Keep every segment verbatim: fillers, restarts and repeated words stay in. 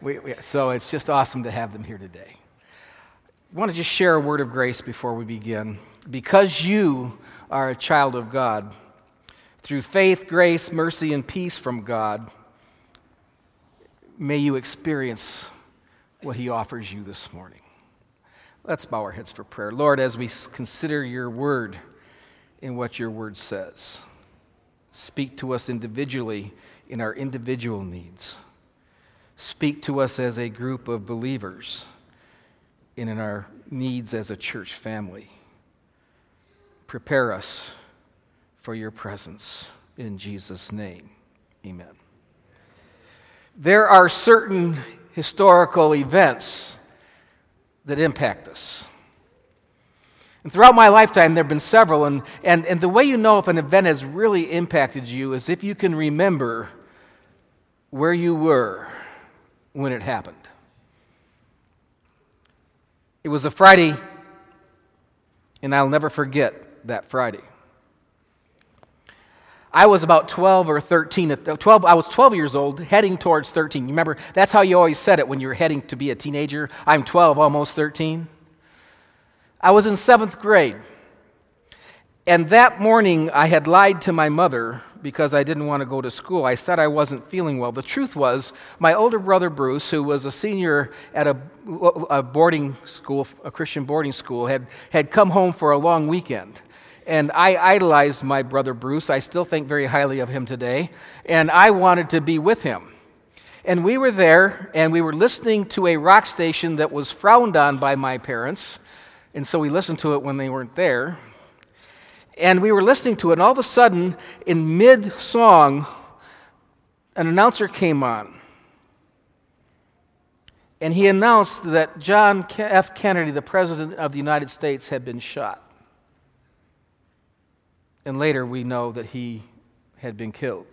we, we, so it's just awesome to have them here today. I want to just share a word of grace before we begin. Because you are a child of God, through faith, grace, mercy, and peace from God, may you experience what he offers you this morning. Let's bow our heads for prayer. Lord, as we consider your word and what your word says, speak to us individually in our individual needs. Speak to us as a group of believers and in our needs as a church family. Prepare us for your presence. In Jesus' name, amen. There are certain historical events that impact us. And throughout my lifetime, there have been several, and, and, and the way you know if an event has really impacted you is if you can remember where you were when it happened. It was a Friday, and I'll never forget that Friday. I was about twelve or thirteen. At twelve, I was twelve years old, heading towards thirteen. You remember, that's how you always said it when you were heading to be a teenager. I'm twelve, almost thirteen. I was in seventh grade. And that morning, I had lied to my mother because I didn't want to go to school. I said I wasn't feeling well. The truth was, my older brother Bruce, who was a senior at a, a boarding school, a Christian boarding school, had, had come home for a long weekend. And I idolized my brother Bruce. I still think very highly of him today. And I wanted to be with him. And we were there, and we were listening to a rock station that was frowned on by my parents. And so we listened to it when they weren't there. And we were listening to it, and all of a sudden, in mid-song, an announcer came on. And he announced that John F. Kennedy, the President of the United States, had been shot. And later we know that he had been killed.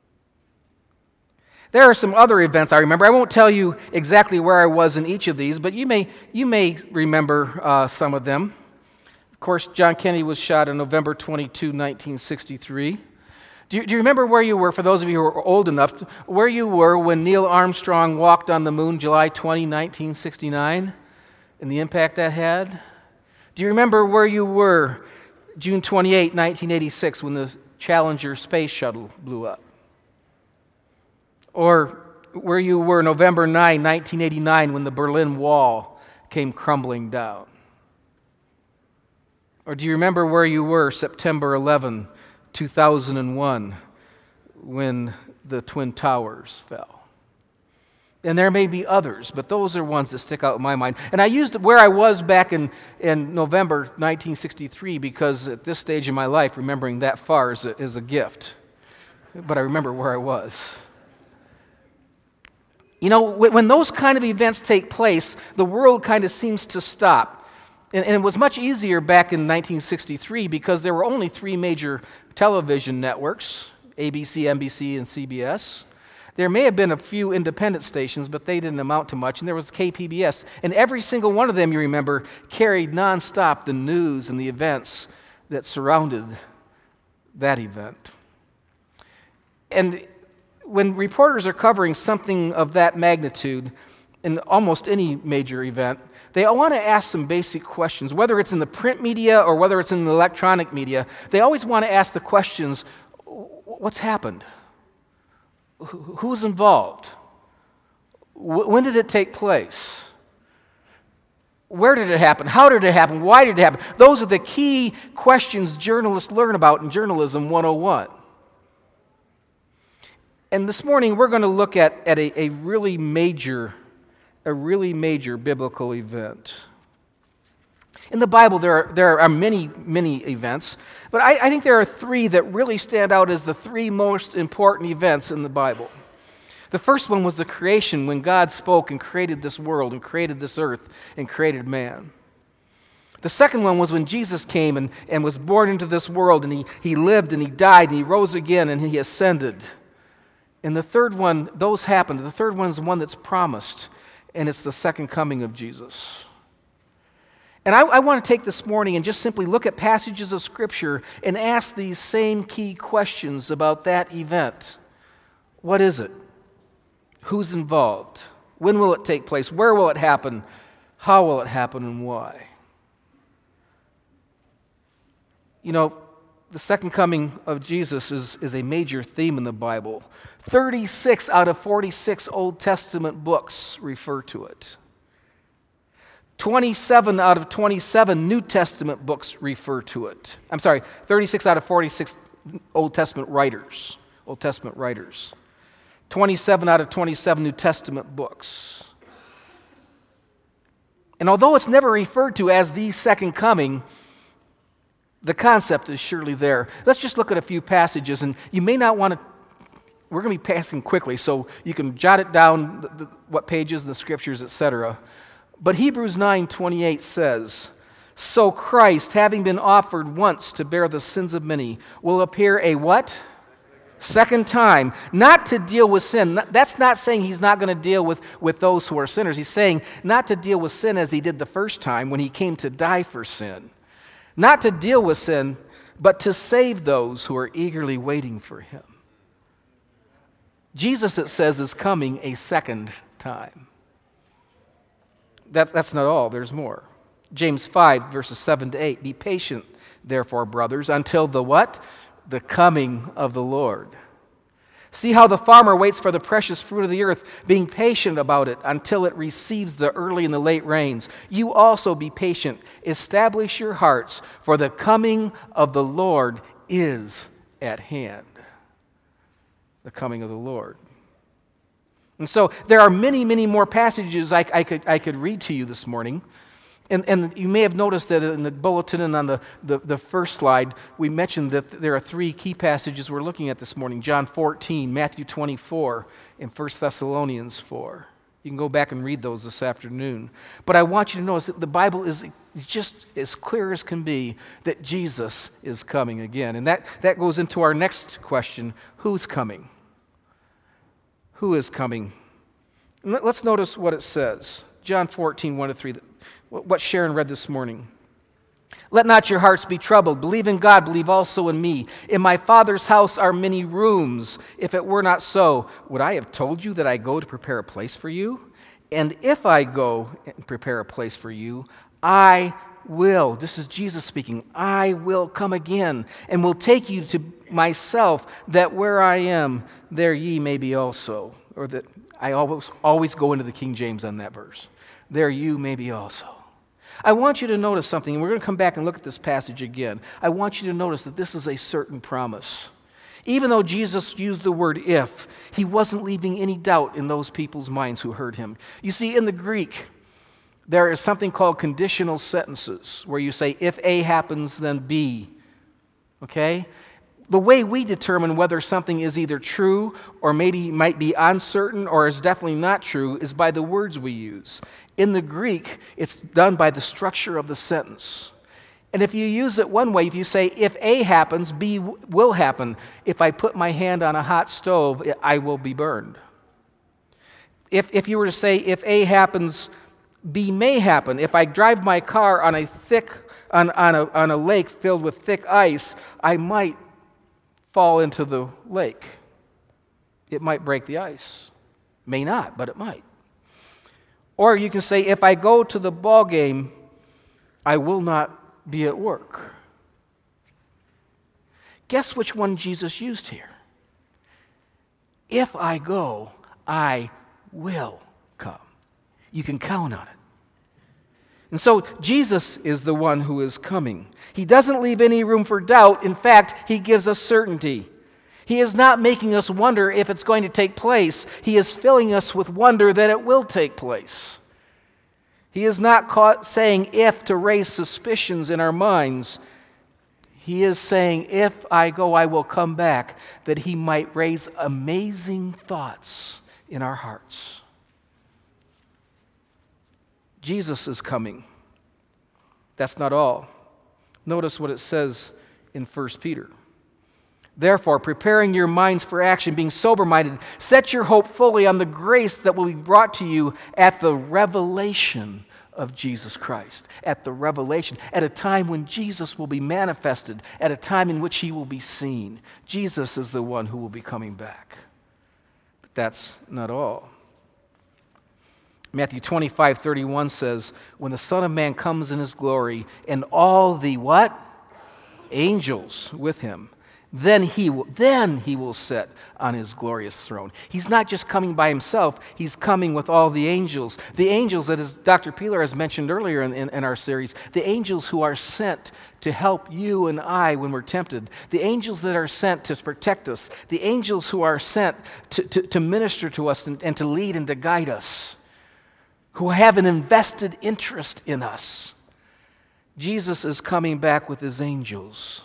There are some other events I remember. I won't tell you exactly where I was in each of these, but you may you may remember uh, some of them. Of course, John Kennedy was shot on November twenty-second, nineteen sixty-three. Do you, do you remember where you were, for those of you who are old enough, where you were when Neil Armstrong walked on the moon July twentieth, nineteen sixty-nine, and the impact that had? Do you remember where you were June twenty-eighth, nineteen eighty-six, when the Challenger space shuttle blew up? Or where you were November ninth, nineteen eighty-nine, when the Berlin Wall came crumbling down? Or do you remember where you were September eleventh, two thousand one, when the Twin Towers fell? And there may be others, but those are ones that stick out in my mind. And I used where I was back in, in November nineteen sixty-three because at this stage in my life, remembering that far is a, is a gift. But I remember where I was. You know, when those kind of events take place, the world kind of seems to stop. And, and it was much easier back in nineteen sixty-three because there were only three major television networks, A B C, N B C, and C B S. There may have been a few independent stations, but they didn't amount to much. And there was K P B S. And every single one of them, you remember, carried nonstop the news and the events that surrounded that event. And when reporters are covering something of that magnitude in almost any major event, they want to ask some basic questions. Whether it's in the print media or whether it's in the electronic media, they always want to ask the questions, what's happened? Who's involved? When did it take place? Where did it happen? How did it happen? Why did it happen? Those are the key questions journalists learn about in Journalism one oh one. And this morning we're going to look at, at a, a really major, a really major biblical event. In the Bible, there are, there are many, many events, but I, I think there are three that really stand out as the three most important events in the Bible. The first one was the creation, when God spoke and created this world and created this earth and created man. The second one was when Jesus came and, and was born into this world, and he, he lived and he died and he rose again and he ascended. And the third one, those happened. The third one is the one that's promised, and it's the second coming of Jesus. And I, I want to take this morning and just simply look at passages of Scripture and ask these same key questions about that event. What is it? Who's involved? When will it take place? Where will it happen? How will it happen, and why? You know, the second coming of Jesus is, is a major theme in the Bible. thirty-six out of forty-six Old Testament books refer to it. twenty-seven out of twenty-seven New Testament books refer to it. I'm sorry, thirty-six out of forty-six Old Testament writers. Old Testament writers. twenty-seven out of twenty-seven New Testament books. And although it's never referred to as the second coming, the concept is surely there. Let's just look at a few passages, and you may not want to, we're going to be passing quickly, so you can jot it down, the, the, what pages, the scriptures, et cetera. But Hebrews nine twenty-eight says, "So Christ, having been offered once to bear the sins of many, will appear a" what? Second time, not to deal with sin. That's not saying he's not going to deal with, with those who are sinners. He's saying not to deal with sin as he did the first time when he came to die for sin. Not to deal with sin, but to save those who are eagerly waiting for him. Jesus, it says, is coming a second time. That, that's not all. There's more. James five, verses seven to eight. "Be patient, therefore, brothers, until the" what? "The coming of the Lord. See how the farmer waits for the precious fruit of the earth, being patient about it until it receives the early and the late rains. You also be patient. Establish your hearts, for the coming of the Lord is at hand." The coming of the Lord. And so there are many, many more passages I, I could I could read to you this morning. And, and you may have noticed that in the bulletin and on the, the, the first slide, we mentioned that there are three key passages we're looking at this morning. John fourteen, Matthew twenty-four, and First Thessalonians four. You can go back and read those this afternoon. But I want you to notice that the Bible is just as clear as can be that Jesus is coming again. And that, that goes into our next question: who's coming? Who is coming? And let's notice what it says. John fourteen, one to three. What Sharon read this morning. "Let not your hearts be troubled. Believe in God, believe also in me. In my Father's house are many rooms. If it were not so, would I have told you that I go to prepare a place for you? And if I go and prepare a place for you, I will," this is Jesus speaking, "I will come again and will take you to myself, that where I am, there ye may be also." Or that I always, always go into the King James on that verse. "There you may be also." I want you to notice something, and we're going to come back and look at this passage again. I want you to notice that this is a certain promise. Even though Jesus used the word "if," he wasn't leaving any doubt in those people's minds who heard him. You see, in the Greek, there is something called conditional sentences, where you say, if A happens, then B. Okay? The way we determine whether something is either true or maybe might be uncertain or is definitely not true is by the words we use. In the Greek, it's done by the structure of the sentence. And if you use it one way, if you say, if A happens, B will happen. If I put my hand on a hot stove, I will be burned. If, if you were to say, if A happens, B may happen. If I drive my car on a thick, on, on, a, on a lake filled with thick ice, I might fall into the lake. It might break the ice. May not, but it might. Or you can say, if I go to the ball game, I will not be at work. Guess which one Jesus used here? If I go, I will come. You can count on it. And so Jesus is the one who is coming. He doesn't leave any room for doubt. In fact, he gives us certainty. He is not making us wonder if it's going to take place. He is filling us with wonder that it will take place. He is not caught saying if to raise suspicions in our minds. He is saying, if I go, I will come back, that he might raise amazing thoughts in our hearts. Jesus is coming. That's not all. Notice what it says in First Peter. Therefore, preparing your minds for action, being sober-minded, set your hope fully on the grace that will be brought to you at the revelation of Jesus Christ. At the revelation. At a time when Jesus will be manifested. At a time in which he will be seen. Jesus is the one who will be coming back. But that's not all. Matthew twenty-five thirty-one says, when the Son of Man comes in his glory and all the what? Angels with him, then he will, then he will sit on his glorious throne. He's not just coming by himself, he's coming with all the angels. The angels that, as Doctor Peeler has mentioned earlier in, in, in our series, the angels who are sent to help you and I when we're tempted, the angels that are sent to protect us, the angels who are sent to, to, to minister to us and, and to lead and to guide us, who have an invested interest in us. Jesus is coming back with his angels.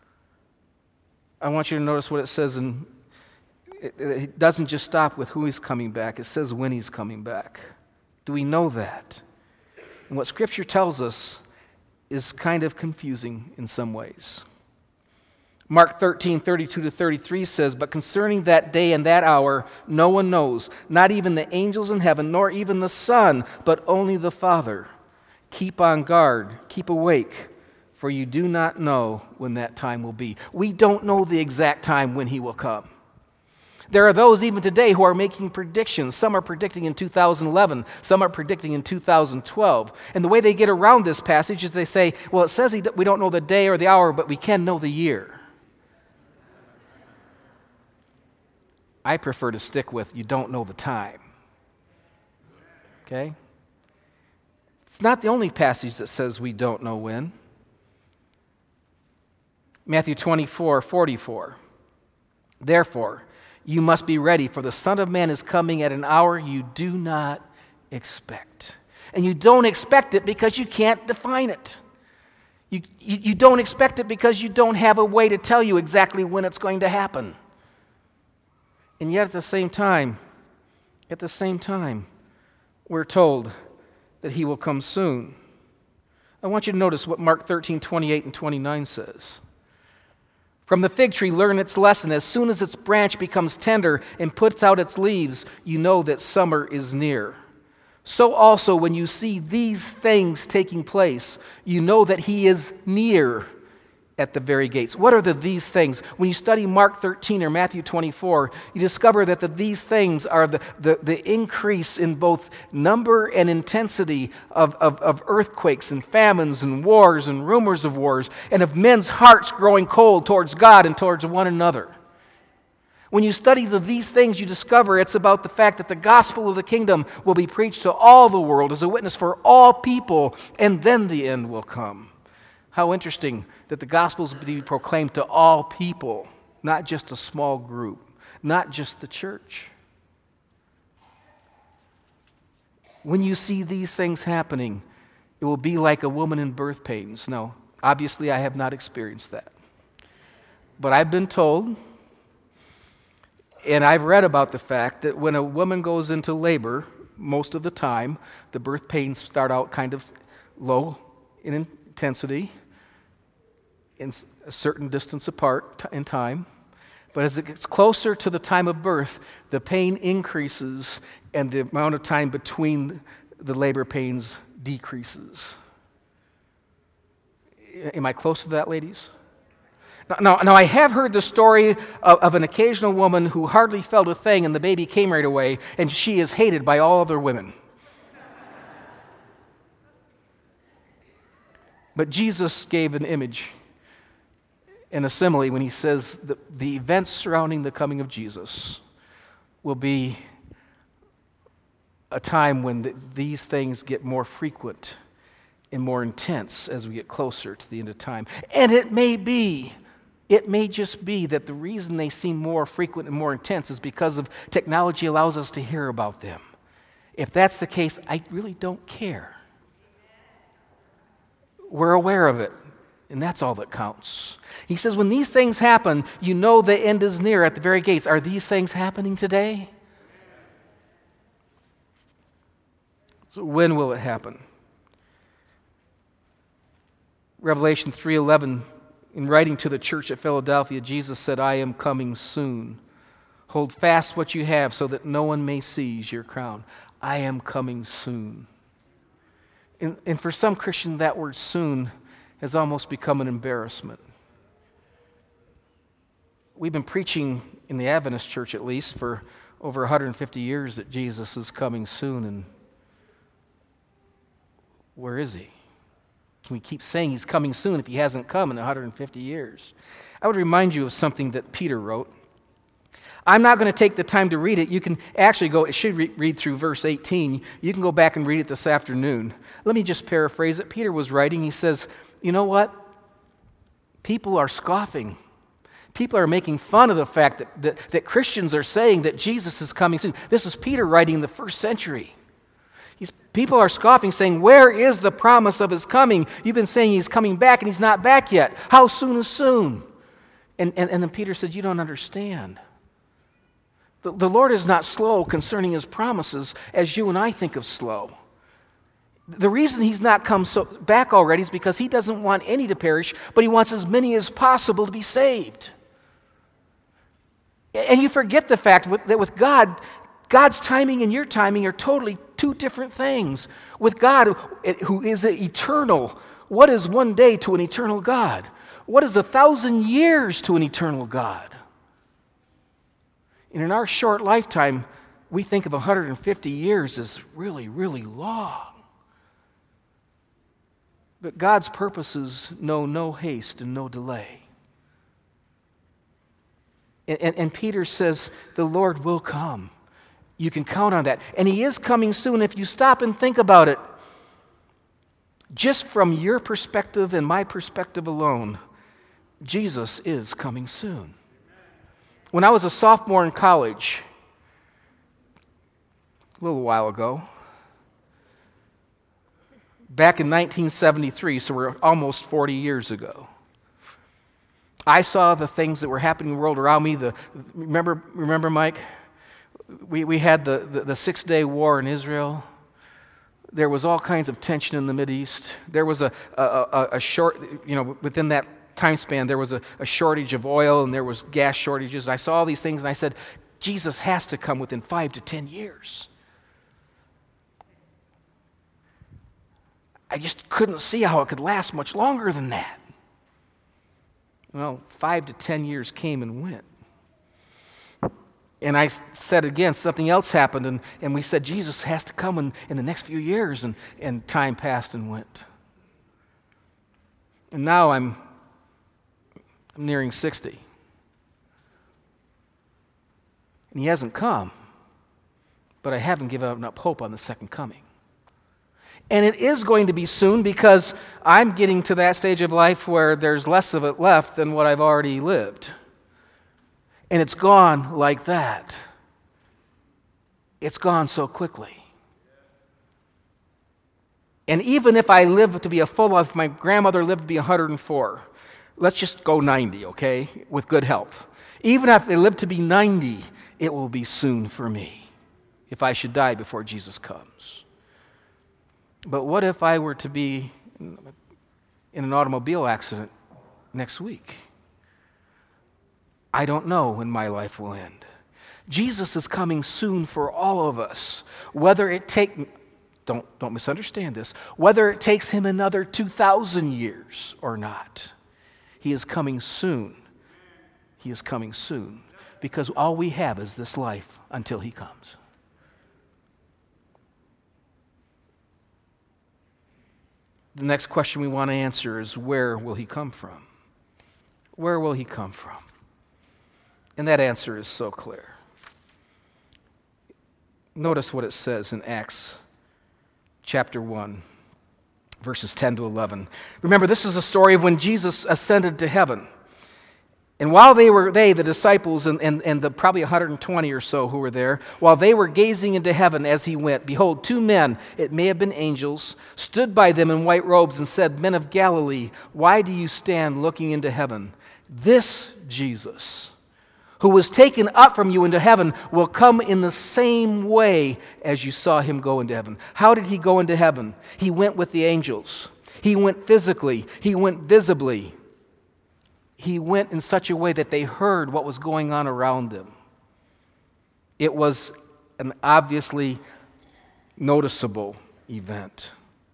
I want you to notice what it says, and it, it doesn't just stop with who he's coming back. It says when he's coming back. Do we know that? And what Scripture tells us is kind of confusing in some ways. Mark thirteen thirty-two to thirty-three says, but concerning that day and that hour, no one knows, not even the angels in heaven, nor even the Son, but only the Father. Keep on guard, keep awake, for you do not know when that time will be. We don't know the exact time when he will come. There are those even today who are making predictions. Some are predicting in two thousand eleven, some are predicting in two thousand twelve. And the way they get around this passage is they say, well, it says we don't know the day or the hour, but we can know the year. I prefer to stick with you don't know the time. Okay? It's not the only passage that says we don't know when. Matthew twenty-four forty-four. Therefore, you must be ready, for the Son of Man is coming at an hour you do not expect. And you don't expect it because you can't define it. You, you, you don't expect it because you don't have a way to tell you exactly when it's going to happen. And yet at the same time, at the same time, we're told that he will come soon. I want you to notice what Mark thirteen twenty-eight and twenty-nine says. From the fig tree, learn its lesson. As soon as its branch becomes tender and puts out its leaves, you know that summer is near. So also, when you see these things taking place, you know that he is near at the very gates. What are the these things? When you study Mark thirteen or Matthew twenty-four, you discover that the these things are the, the, the increase in both number and intensity of, of, of earthquakes and famines and wars and rumors of wars, and of men's hearts growing cold towards God and towards one another. When you study the these things, you discover it's about the fact that the gospel of the kingdom will be preached to all the world as a witness for all people, and then the end will come. How interesting that the gospel is to be proclaimed to all people, not just a small group, not just the church. When you see these things happening, it will be like a woman in birth pains. Now, obviously, I have not experienced that. But I've been told, and I've read about the fact that when a woman goes into labor, most of the time, the birth pains start out kind of low in intensity, in a certain distance apart in time. But as it gets closer to the time of birth, the pain increases and the amount of time between the labor pains decreases. Am I close to that, ladies? Now, now, now I have heard the story of, of an occasional woman who hardly felt a thing and the baby came right away, and she is hated by all other women. But Jesus gave an image, an simile, when he says that the events surrounding the coming of Jesus will be a time when the, these things get more frequent and more intense as we get closer to the end of time. And it may be, it may just be that the reason they seem more frequent and more intense is because of technology allows us to hear about them. If that's the case, I really don't care. We're aware of it, and that's all that counts. He says, when these things happen, you know the end is near at the very gates. Are these things happening today? So when will it happen? Revelation three eleven, in writing to the church at Philadelphia, Jesus said, I am coming soon. Hold fast what you have so that no one may seize your crown. I am coming soon. And, and for some Christians, that word soon has almost become an embarrassment. We've been preaching in the Adventist church, at least, for over one hundred fifty years that Jesus is coming soon. And where is he? Can we keep saying he's coming soon if he hasn't come in one hundred fifty years? I would remind you of something that Peter wrote. I'm not going to take the time to read it. You can actually go, it should re- read through verse eighteen. You can go back and read it this afternoon. Let me just paraphrase it. Peter was writing, he says, you know what? People are scoffing. People are making fun of the fact that, that, that Christians are saying that Jesus is coming soon. This is Peter writing in the first century. He's, people are scoffing, saying, where is the promise of his coming? You've been saying he's coming back, and he's not back yet. How soon is soon? And, and, and then Peter said, you don't understand. The, the Lord is not slow concerning his promises as you and I think of slow. The reason he's not come so back already is because he doesn't want any to perish, but he wants as many as possible to be saved. And you forget the fact that with God, God's timing and your timing are totally two different things. With God, who is eternal, what is one day to an eternal God? What is a thousand years to an eternal God? And in our short lifetime, we think of one hundred fifty years as really, really long. But God's purposes know no haste and no delay. And, and, and Peter says, the Lord will come. You can count on that. And he is coming soon if you stop and think about it. Just from your perspective and my perspective alone, Jesus is coming soon. When I was a sophomore in college, a little while ago, back in nineteen seventy-three, so we're almost forty years ago, I saw the things that were happening in the world around me. The, remember, remember, Mike? We, we had the, the, the Six-Day War in Israel. There was all kinds of tension in the Mideast. There was a, a, a, a short, you know, within that time span, there was a, a shortage of oil and there was gas shortages. And I saw all these things and I said, Jesus has to come within five to ten years. I just couldn't see how it could last much longer than that. Well, five to ten years came and went. And I said again, something else happened, and, and we said, Jesus has to come in, in the next few years, and, and time passed and went. And now I'm, I'm nearing sixty. And he hasn't come, but I haven't given up hope on the second coming. And it is going to be soon because I'm getting to that stage of life where there's less of it left than what I've already lived. And it's gone like that. It's gone so quickly. And even if I live to be a full life, my grandmother lived to be one hundred four. Let's just go ninety, okay, with good health. Even if I live to be ninety, it will be soon for me if I should die before Jesus comes. But what if I were to be in an automobile accident next week? I don't know when my life will end. Jesus is coming soon for all of us. Whether it take, don't, don't misunderstand this, whether it takes him another two thousand years or not, he is coming soon. He is coming soon because all we have is this life until he comes. The next question we want to answer is, where will he come from? Where will he come from? And that answer is so clear. Notice what it says in Acts chapter one, verses ten to eleven. Remember, this is a story of when Jesus ascended to heaven. And while they were, they, the disciples, and, and, and the probably one hundred twenty or so who were there, while they were gazing into heaven as he went, behold, two men, it may have been angels, stood by them in white robes and said, Men of Galilee, why do you stand looking into heaven? This Jesus, who was taken up from you into heaven, will come in the same way as you saw him go into heaven. How did he go into heaven? He went with the angels. He went physically. He went visibly. He went in such a way that they heard what was going on around them. It was an obviously noticeable event.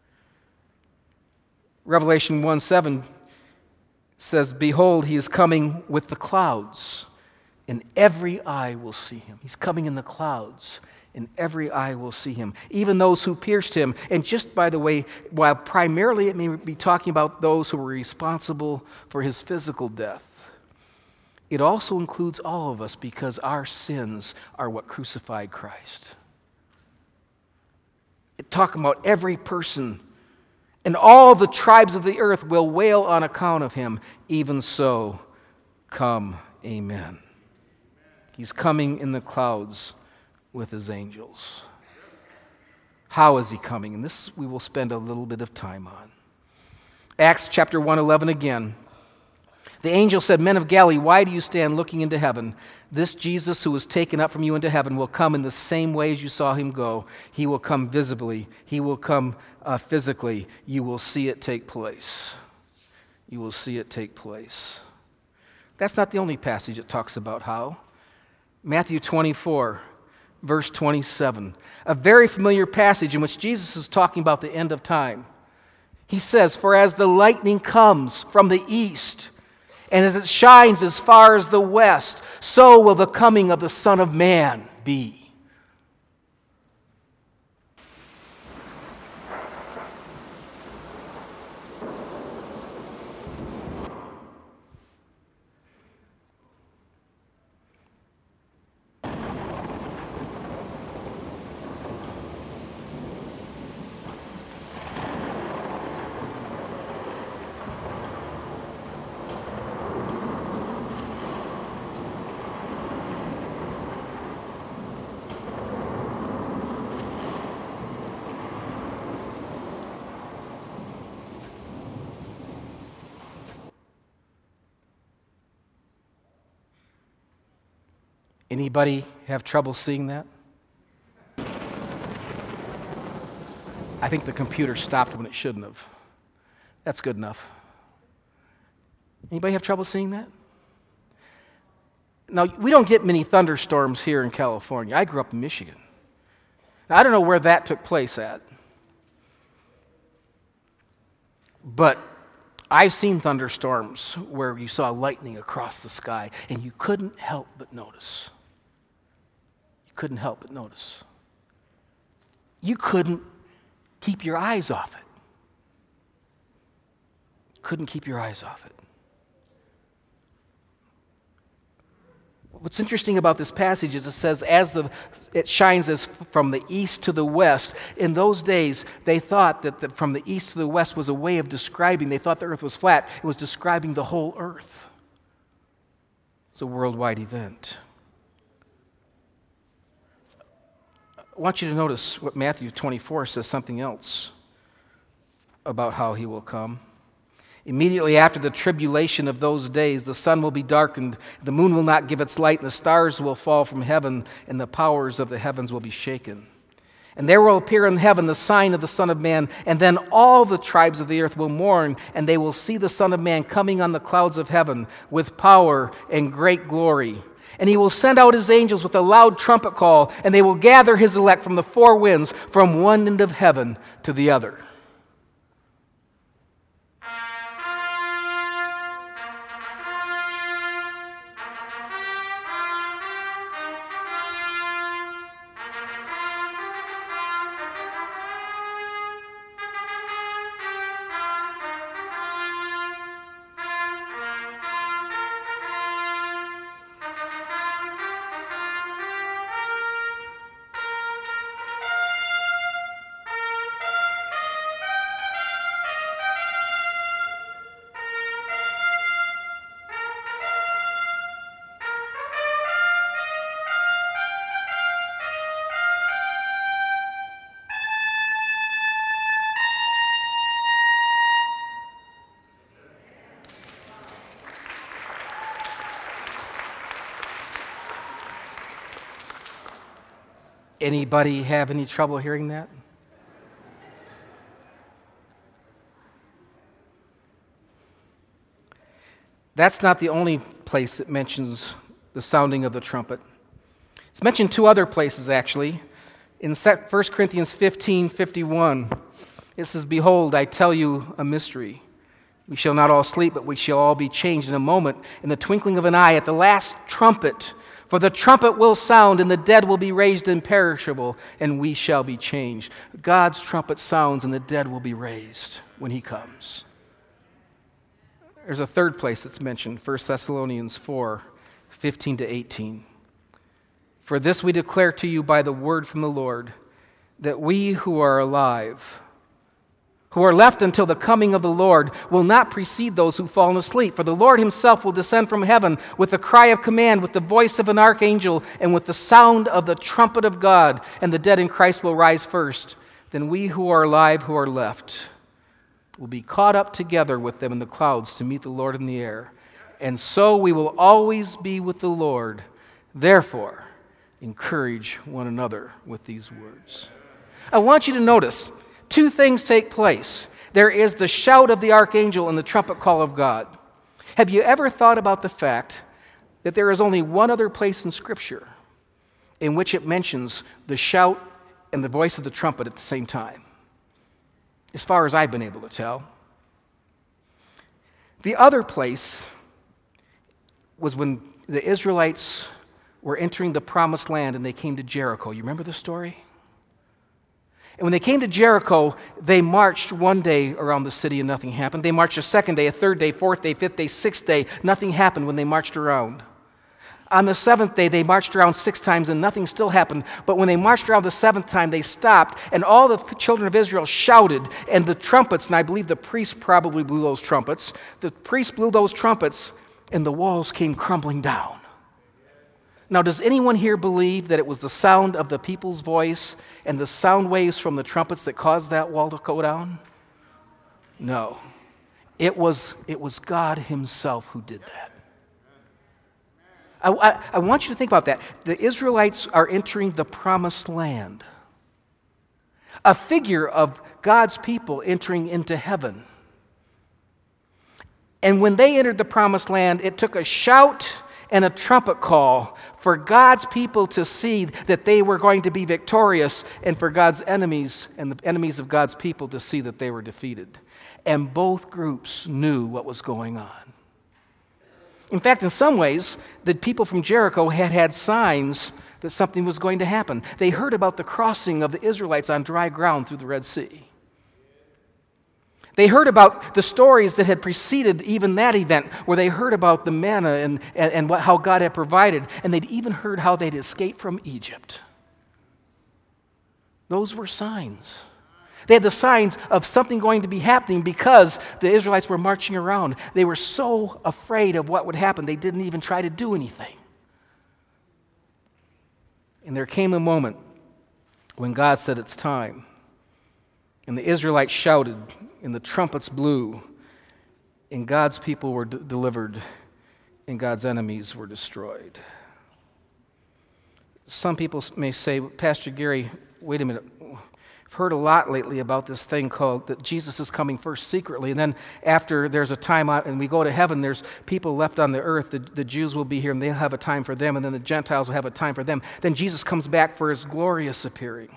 Revelation one seven says, Behold, he is coming with the clouds, and every eye will see him. He's coming in the clouds, and every eye will see him, even those who pierced him. And just by the way, while primarily it may be talking about those who were responsible for his physical death, it also includes all of us because our sins are what crucified Christ. It's talking about every person, and all the tribes of the earth will wail on account of him. Even so, come, amen. He's coming in the clouds with his angels. How is he coming? And this we will spend a little bit of time on. Acts chapter one eleven again. The angel said, "Men of Galilee, why do you stand looking into heaven? This Jesus who was taken up from you into heaven will come in the same way as you saw him go. He will come visibly. He will come uh, physically. You will see it take place." You will see it take place. That's not the only passage that talks about how. Matthew twenty-four, verse twenty-seven, a very familiar passage in which Jesus is talking about the end of time. He says, "For as the lightning comes from the east, and as it shines as far as the west, so will the coming of the Son of Man be." Anybody have trouble seeing that? I think the computer stopped when it shouldn't have. That's good enough. Anybody have trouble seeing that? Now, we don't get many thunderstorms here in California. I grew up in Michigan. Now, I don't know where that took place at. But I've seen thunderstorms where you saw lightning across the sky and you couldn't help but notice. You couldn't help but notice. You couldn't keep your eyes off it. Couldn't keep your eyes off it. What's interesting about this passage is it says, as the it shines as from the east to the west. In those days, they thought that the, from the east to the west was a way of describing. They thought the earth was flat. It was describing the whole earth. It's a worldwide event. I want you to notice what Matthew twenty-four says, something else about how he will come. Immediately after the tribulation of those days, the sun will be darkened, the moon will not give its light, and the stars will fall from heaven, and the powers of the heavens will be shaken. And there will appear in heaven the sign of the Son of Man, and then all the tribes of the earth will mourn, and they will see the Son of Man coming on the clouds of heaven with power and great glory. And he will send out his angels with a loud trumpet call, and they will gather his elect from the four winds, from one end of heaven to the other. Anybody have any trouble hearing that? That's not the only place it mentions the sounding of the trumpet. It's mentioned two other places, actually. In First Corinthians fifteen fifty-one, it says, "Behold, I tell you a mystery. We shall not all sleep, but we shall all be changed in a moment, in the twinkling of an eye, at the last trumpet. For the trumpet will sound, and the dead will be raised imperishable, and we shall be changed. God's trumpet sounds, and the dead will be raised when he comes. There's a third place that's mentioned, First Thessalonians four, fifteen to eighteen. For this we declare to you by the word from the Lord, that we who are alive, who are left until the coming of the Lord, will not precede those who've fallen asleep. For the Lord himself will descend from heaven with the cry of command, with the voice of an archangel, and with the sound of the trumpet of God, and the dead in Christ will rise first. Then we who are alive, who are left, will be caught up together with them in the clouds to meet the Lord in the air. And so we will always be with the Lord. Therefore, encourage one another with these words. I want you to notice two things take place. There is the shout of the archangel and the trumpet call of God. Have you ever thought about the fact that there is only one other place in Scripture in which it mentions the shout and the voice of the trumpet at the same time? As far as I've been able to tell. The other place was when the Israelites were entering the promised land and they came to Jericho. You remember the story? And when they came to Jericho, they marched one day around the city and nothing happened. They marched a second day, a third day, fourth day, fifth day, sixth day. Nothing happened when they marched around. On the seventh day, they marched around six times and nothing still happened. But when they marched around the seventh time, they stopped and all the children of Israel shouted, and the trumpets, and I believe the priests probably blew those trumpets, the priests blew those trumpets, and the walls came crumbling down. Now, does anyone here believe that it was the sound of the people's voice and the sound waves from the trumpets that caused that wall to go down? No. It was, it was God himself who did that. I, I, I want you to think about that. The Israelites are entering the promised land, a figure of God's people entering into heaven. And when they entered the promised land, it took a shout and a trumpet call for God's people to see that they were going to be victorious, and for God's enemies and the enemies of God's people to see that they were defeated. And both groups knew what was going on. In fact, in some ways, the people from Jericho had had signs that something was going to happen. They heard about the crossing of the Israelites on dry ground through the Red Sea. They heard about the stories that had preceded even that event, where they heard about the manna and, and, and what, how God had provided, and they'd even heard how they'd escaped from Egypt. Those were signs. They had the signs of something going to be happening because the Israelites were marching around. They were so afraid of what would happen, they didn't even try to do anything. And there came a moment when God said, "It's time." And the Israelites shouted, and the trumpets blew, and God's people were d- delivered, and God's enemies were destroyed. Some people may say, "Pastor Gary, wait a minute. I've heard a lot lately about this thing called that Jesus is coming first secretly, and then after there's a time out and we go to heaven, there's people left on the earth. The, the Jews will be here, and they'll have a time for them, and then the Gentiles will have a time for them. Then Jesus comes back for his glorious appearing."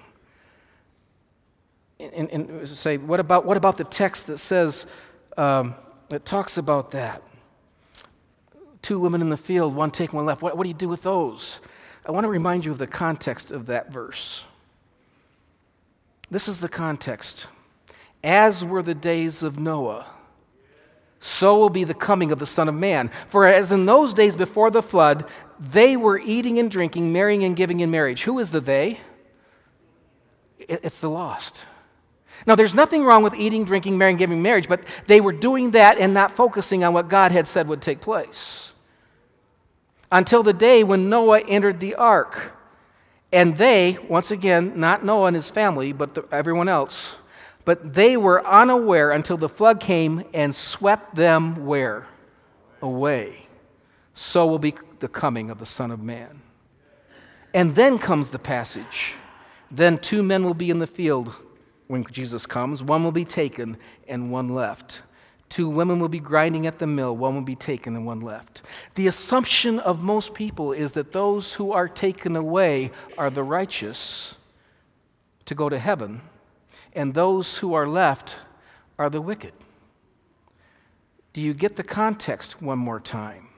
And, and, and say, what about what about the text that says, um, that talks about that? Two women in the field, one taken, one left. What, what do you do with those? I want to remind you of the context of that verse. This is the context. As were the days of Noah, so will be the coming of the Son of Man. For as in those days before the flood, they were eating and drinking, marrying and giving in marriage. Who is the they? It's the lost. Now, there's nothing wrong with eating, drinking, marrying, giving marriage, but they were doing that and not focusing on what God had said would take place. Until the day when Noah entered the ark. And they, once again, not Noah and his family, but the, everyone else, but they were unaware until the flood came and swept them where? Away. So will be the coming of the Son of Man. And then comes the passage. Then two men will be in the field when Jesus comes. One will be taken and one left. Two women will be grinding at the mill. One will be taken and one left. The assumption of most people is that those who are taken away are the righteous to go to heaven, and those who are left are the wicked. Do you get the context one more time?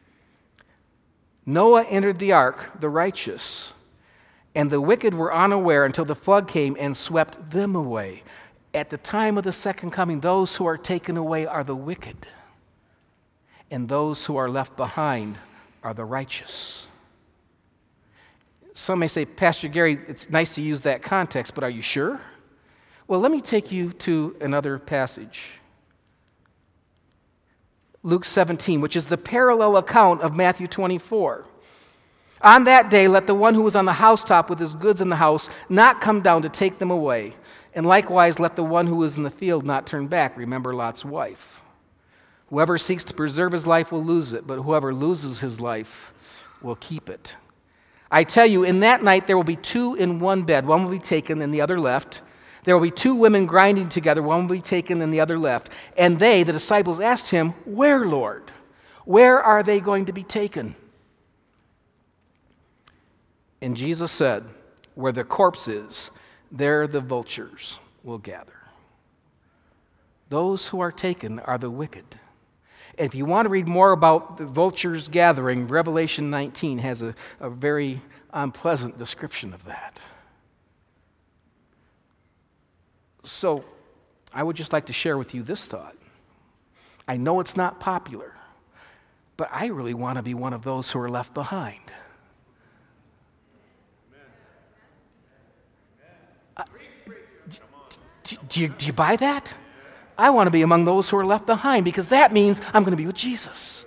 Noah entered the ark, the righteous, and the wicked were unaware until the flood came and swept them away. At the time of the second coming, those who are taken away are the wicked, and those who are left behind are the righteous. Some may say, Pastor Gary, it's nice to use that context, but are you sure? Well, let me take you to another passage. Luke seventeen, which is the parallel account of Matthew twenty-four. On that day, let the one who was on the housetop with his goods in the house not come down to take them away. And likewise, let the one who is in the field not turn back. Remember Lot's wife. Whoever seeks to preserve his life will lose it, but whoever loses his life will keep it. I tell you, in that night there will be two in one bed. One will be taken and the other left. There will be two women grinding together. One will be taken and the other left. And they, the disciples, asked him, "Where, Lord? Where are they going to be taken?" And Jesus said, "Where the corpse is, there the vultures will gather." Those who are taken are the wicked. And if you want to read more about the vultures gathering, Revelation nineteen has a, a very unpleasant description of that. So I would just like to share with you this thought. I know it's not popular, but I really want to be one of those who are left behind. Uh, do, do, you, do you buy that? I want to be among those who are left behind because that means I'm going to be with Jesus.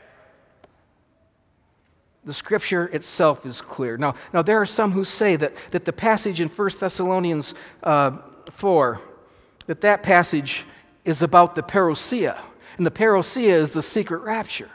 The scripture itself is clear. Now, now there are some who say that, that the passage in First Thessalonians uh, four, that that passage is about the parousia, and the parousia is the secret rapture.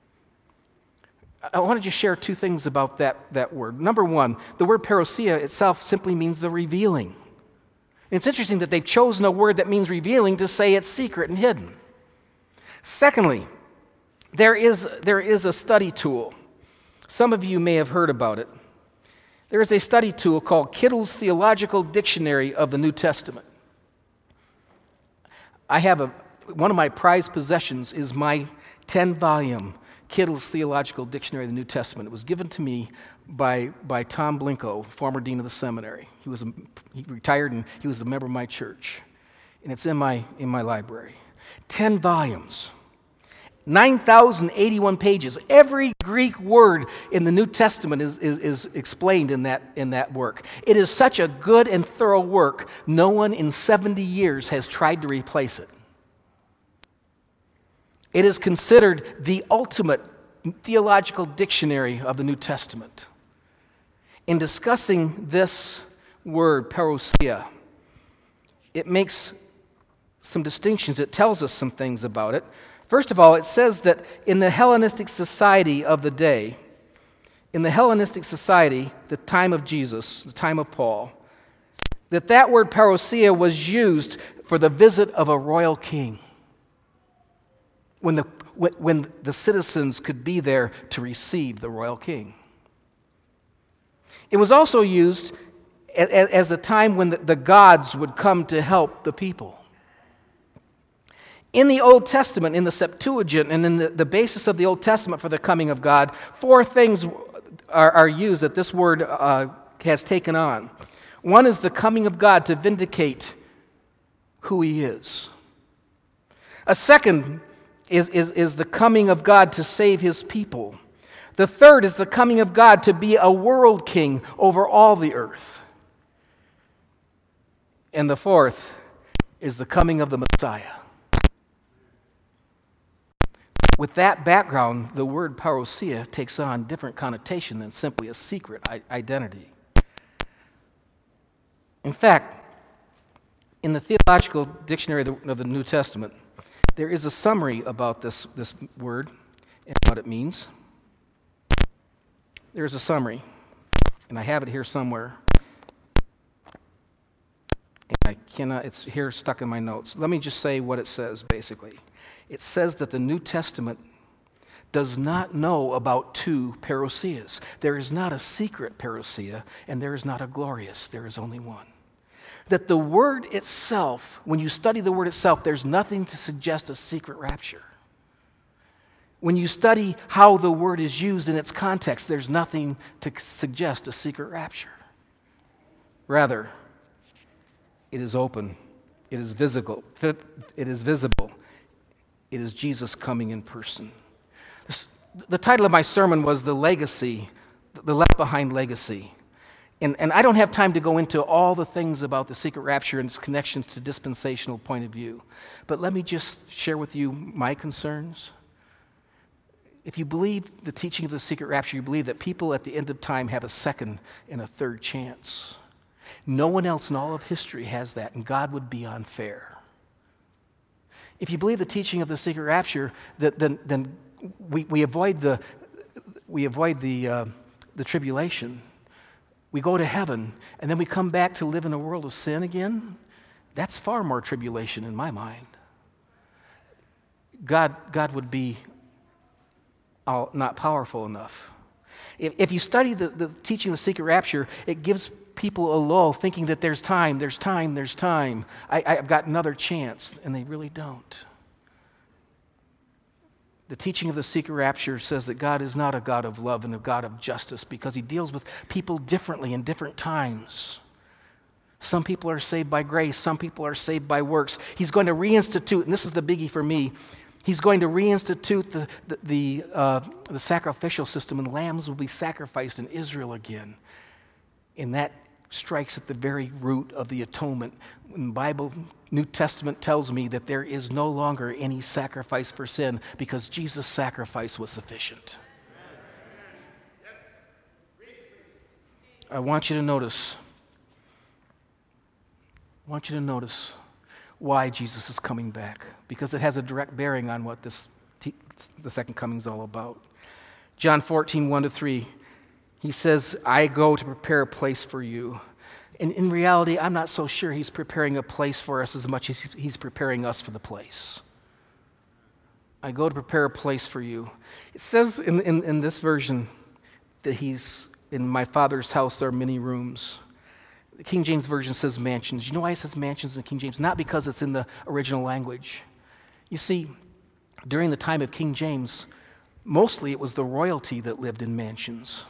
I want to just share two things about that, that word. Number one, the word parousia itself simply means the revealing. It's interesting that they've chosen a word that means revealing to say it's secret and hidden. Secondly, there is, there is a study tool. Some of you may have heard about it. There is a study tool called Kittle's Theological Dictionary of the New Testament. I have a, one of my prized possessions is my ten-volume Kittle's Theological Dictionary of the New Testament. It was given to me by, by Tom Blinko, former dean of the seminary. He was a, he retired and he was a member of my church. And it's in my, in my library. Ten volumes. nine thousand eighty-one pages. Every Greek word in the New Testament is, is, is explained in that, in that work. It is such a good and thorough work, no one in seventy years has tried to replace it. It is considered the ultimate theological dictionary of the New Testament. In discussing this word, parousia, it makes some distinctions. It tells us some things about it. First of all, it says that in the Hellenistic society of the day, in the Hellenistic society, the time of Jesus, the time of Paul, that that word parousia was used for the visit of a royal king. When the, when the citizens could be there to receive the royal king. It was also used as a time when the gods would come to help the people. In the Old Testament, in the Septuagint, and in the, the basis of the Old Testament for the coming of God, four things are, are used that this word uh, has taken on. One is the coming of God to vindicate who he is. A second is, is, is the coming of God to save his people. The third is the coming of God to be a world king over all the earth. And the fourth is the coming of the Messiah. With that background, the word parousia takes on different connotation than simply a secret identity. In fact, in the Theological Dictionary of the, of the New Testament, there is a summary about this, this word and what it means. There's a summary, and I have it here somewhere. And I cannot, it's here stuck in my notes. Let me just say what it says, basically. It says that the New Testament does not know about two parousias. There is not a secret parousia, and there is not a glorious. There is only one. that the word itself, when you study the word itself, there's nothing to suggest a secret rapture. When you study how the word is used in its context, there's nothing to suggest a secret rapture. Rather, it is open, it is visible, it is visible. It is Jesus coming in person. This, the title of my sermon was The Legacy, the Left Behind Legacy. And, and I don't have time to go into all the things about the secret rapture and its connections to dispensational point of view. But let me just share with you my concerns. If you believe the teaching of the secret rapture, you believe that people at the end of time have a second and a third chance. No one else in all of history has that, and God would be unfair. If you believe the teaching of the secret rapture, that, then, then we, we avoid the we avoid the uh, the tribulation. We go to heaven, and then we come back to live in a world of sin again. That's far more tribulation in my mind. God God would be all, not powerful enough. If, if you study the, the teaching of the secret rapture, it gives people a lull, thinking that there's time, there's time, there's time. I, I've got another chance, and they really don't. The teaching of the secret rapture says that God is not a God of love and a God of justice because he deals with people differently in different times. Some people are saved by grace, some people are saved by works. He's going to reinstitute, and this is the biggie for me, he's going to reinstitute the, the, the, uh, the sacrificial system, and lambs will be sacrificed in Israel again. And that strikes at the very root of the atonement. When the Bible, New Testament tells me that there is no longer any sacrifice for sin because Jesus' sacrifice was sufficient. I want you to notice, I want you to notice why Jesus is coming back, because it has a direct bearing on what this te- the second coming is all about. John fourteen, one to three. He says, I go to prepare a place for you. And in reality, I'm not so sure he's preparing a place for us as much as he's preparing us for the place. I go to prepare a place for you. It says in, in, in this version that he's, in my Father's house there are many rooms. The King James Version says mansions. You know why it says mansions in King James? Not because it's in the original language. You see, during the time of King James, mostly it was the royalty that lived in mansions.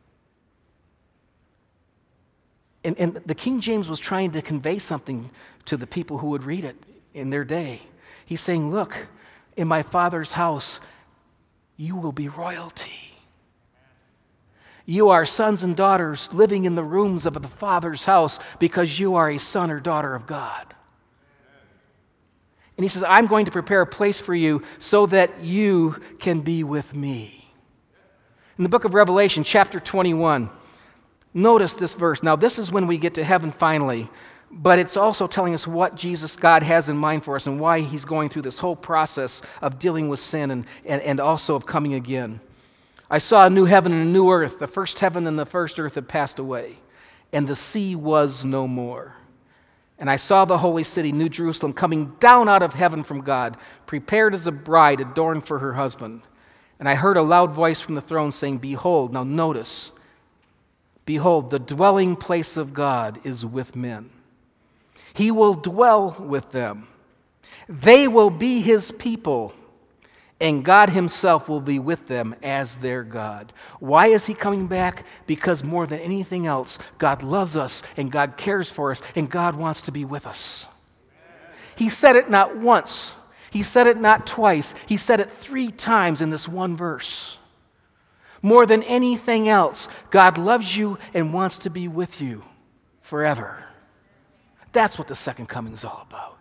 And, and the King James was trying to convey something to the people who would read it in their day. He's saying, look, in my Father's house, you will be royalty. You are sons and daughters living in the rooms of the Father's house because you are a son or daughter of God. And he says, I'm going to prepare a place for you so that you can be with me. In the book of Revelation, chapter twenty-one, notice this verse. Now, this is when we get to heaven finally, but it's also telling us what Jesus, God, has in mind for us and why he's going through this whole process of dealing with sin and, and, and also of coming again. I saw a new heaven and a new earth. The first heaven and the first earth had passed away, and the sea was no more. And I saw the holy city, New Jerusalem, coming down out of heaven from God, prepared as a bride adorned for her husband. And I heard a loud voice from the throne saying, behold, now notice, behold, the dwelling place of God is with men. He will dwell with them. They will be his people, and God himself will be with them as their God. Why is he coming back? Because more than anything else, God loves us, and God cares for us, and God wants to be with us. He said it not once. He said it not twice. He said it three times in this one verse. More than anything else, God loves you and wants to be with you forever. That's what the second coming is all about.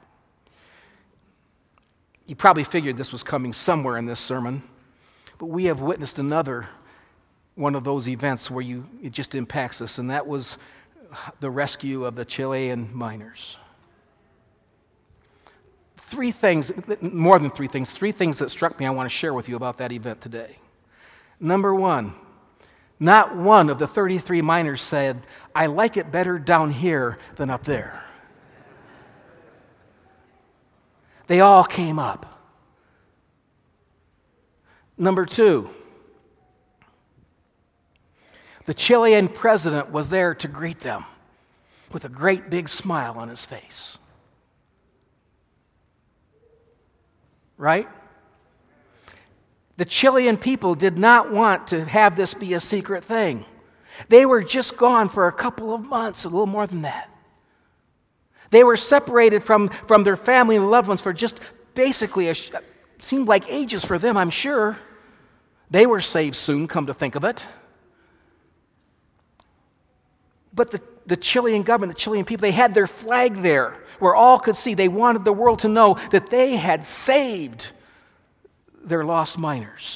You probably figured this was coming somewhere in this sermon, but we have witnessed another one of those events where you it just impacts us, and that was the rescue of the Chilean miners. Three things, more than three things, three things that struck me I want to share with you about that event today. Number one, not one of the thirty-three miners said, I like it better down here than up there. They all came up. Number two, the Chilean president was there to greet them. with a great big smile on his face. Right? The Chilean people did not want to have this be a secret thing. They were just gone for a couple of months, a little more than that. They were separated from, from their family and loved ones for just basically, a, seemed like ages for them, I'm sure. They were saved soon, come to think of it. But the, the Chilean government, the Chilean people, they had their flag there where all could see. They wanted the world to know that they had saved their lost miners.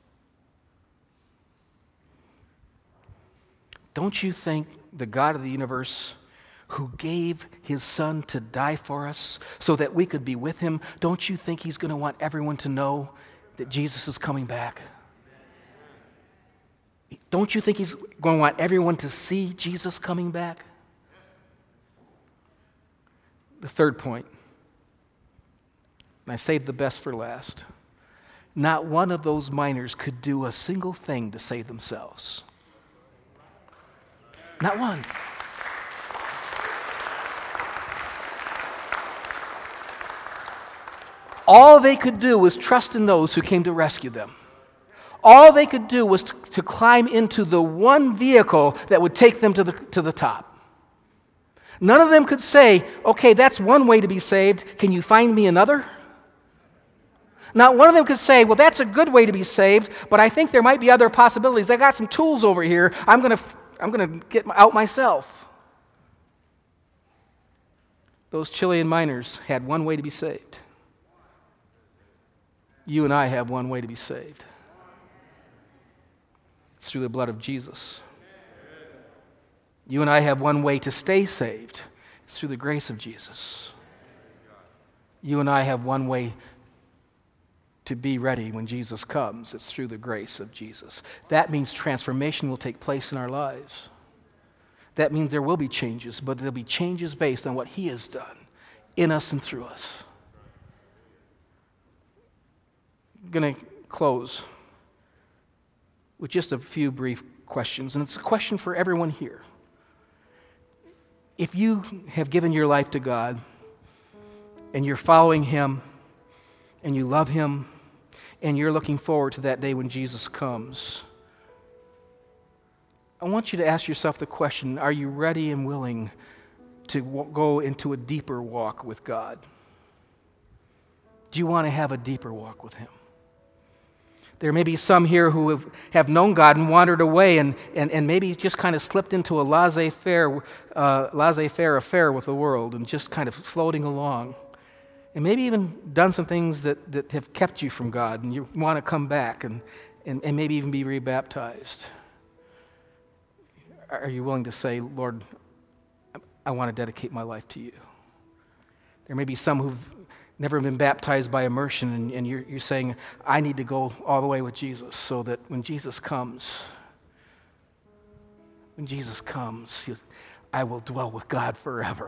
Don't you think the God of the universe, who gave his son to die for us so that we could be with him, don't you think he's going to want everyone to know that Jesus is coming back? Don't you think he's going to want everyone to see Jesus coming back? The third point, and I saved the best for last. Not one of those miners could do a single thing to save themselves. Not one. All they could do was trust in those who came to rescue them. All they could do was to, to climb into the one vehicle that would take them to the, to the top. None of them could say, okay, that's one way to be saved. Can you find me another? Not one of them could say, well, that's a good way to be saved, but I think there might be other possibilities. I got some tools over here. I'm going to I'm going to get out myself. Those Chilean miners had one way to be saved. You and I have one way to be saved. It's through the blood of Jesus. You and I have one way to stay saved. It's through the grace of Jesus. You and I have one way to be ready when Jesus comes. It's through the grace of Jesus. That means transformation will take place in our lives. That means there will be changes, but there'll be changes based on what he has done in us and through us. I'm going to close with just a few brief questions, and it's a question for everyone here. If you have given your life to God and you're following him and you love him and you're looking forward to that day when Jesus comes, I want you to ask yourself the question, are you ready and willing to w- go into a deeper walk with God? Do you want to have a deeper walk with him? There may be some here who have, have known God and wandered away and, and, and maybe just kind of slipped into a laissez-faire, uh, laissez-faire affair with the world and just kind of floating along. And maybe even done some things that, that have kept you from God and you want to come back and, and, and maybe even be rebaptized. Are you willing to say, Lord, I want to dedicate my life to you? There may be some who've never been baptized by immersion, and, and you're, you're saying, I need to go all the way with Jesus so that when Jesus comes, when Jesus comes, I will dwell with God forever.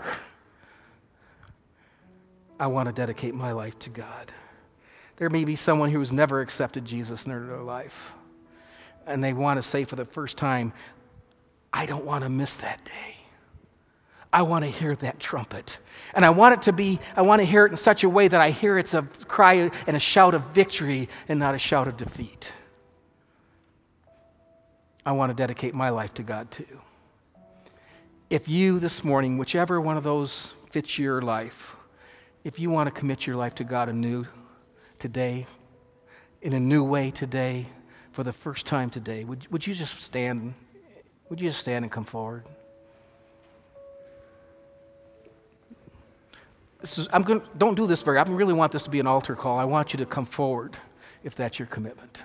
I want to dedicate my life to God. There may be someone who has never accepted Jesus in their life, and they want to say for the first time, I don't want to miss that day. I want to hear that trumpet. And I want it to be, I want to hear it in such a way that I hear it's a cry and a shout of victory and not a shout of defeat. I want to dedicate my life to God too. If you this morning, whichever one of those fits your life, if you want to commit your life to God anew today, in a new way today, for the first time today, would, would you just stand, would you just stand and come forward? This is, I'm going. Don't do this very. I really want this to be an altar call. I want you to come forward if that's your commitment.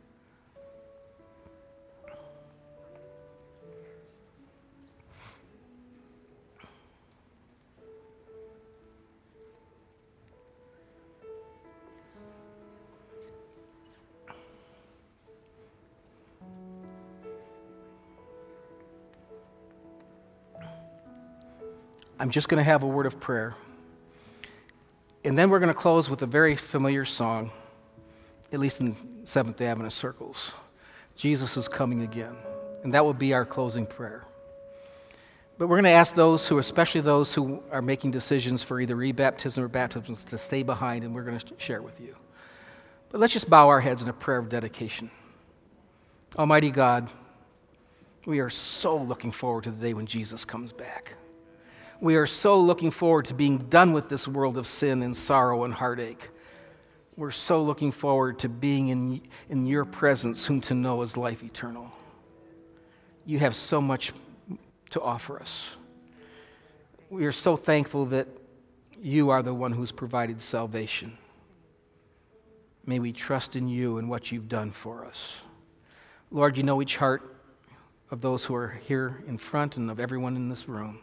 I'm just going to have a word of prayer. And then we're going to close with a very familiar song, at least in Seventh Avenue circles. Jesus is coming again. And that will be our closing prayer. But we're going to ask those who, especially those who are making decisions for either rebaptism or baptisms, to stay behind, and we're going to share with you. But let's just bow our heads in a prayer of dedication. Almighty God, we are so looking forward to the day when Jesus comes back. We are so looking forward to being done with this world of sin and sorrow and heartache. We're so looking forward to being in, in your presence, whom to know is life eternal. You have so much to offer us. We are so thankful that you are the one who's provided salvation. May we trust in you and what you've done for us. Lord, you know each heart of those who are here in front and of everyone in this room.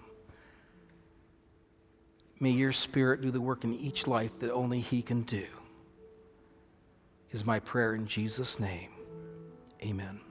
May your Spirit do the work in each life that only he can do. Is my prayer in Jesus' name. Amen.